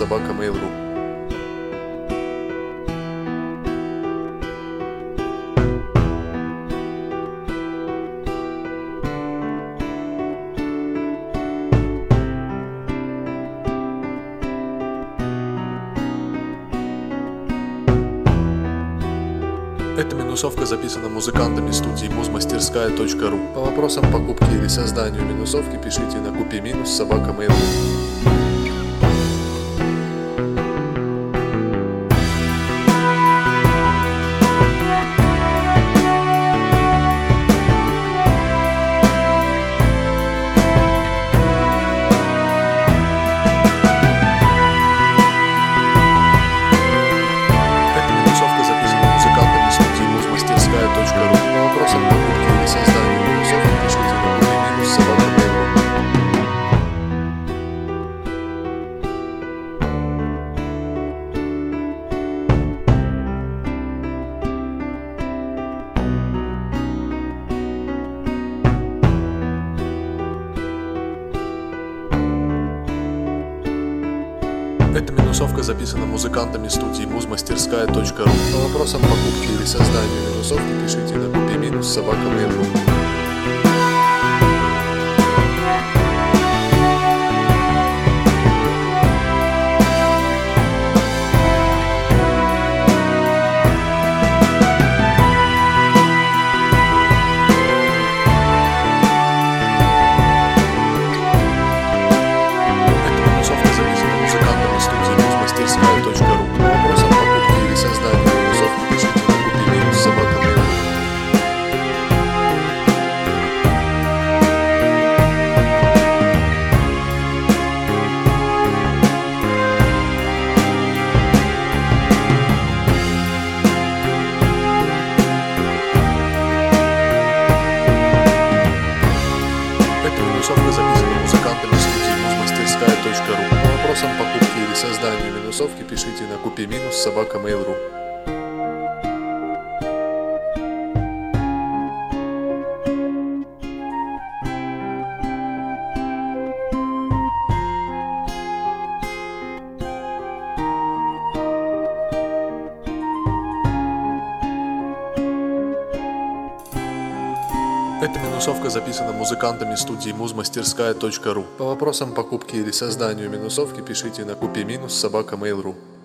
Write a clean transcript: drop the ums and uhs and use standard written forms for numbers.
@mail.ru. Эта минусовка записана музыкантами студии muzmasтерская.ру. По вопросам покупки или созданию минусовки пишите на kupi-собака.mail.ru. По вопросам покупки или создания минусовки пишите на kupi-собака.mail.ru. Эта минусовка записана музыкантами студии muzmasтерская.ру. По вопросам покупки или создания минусовки пишите на kupi-собака.mail.ru. По вопросам покупки или создания минусовки пишите на kupi-собака.mail.ru. Эта минусовка записана музыкантами студии muzmasтерская.ру. По вопросам покупки или создания минусовки пишите на kupi-собака.mail.ru. Эта минусовка записана музыкантами студии muzmasтерская.ру. По вопросам покупки или созданию минусовки пишите на kupi-собака.mail.ru.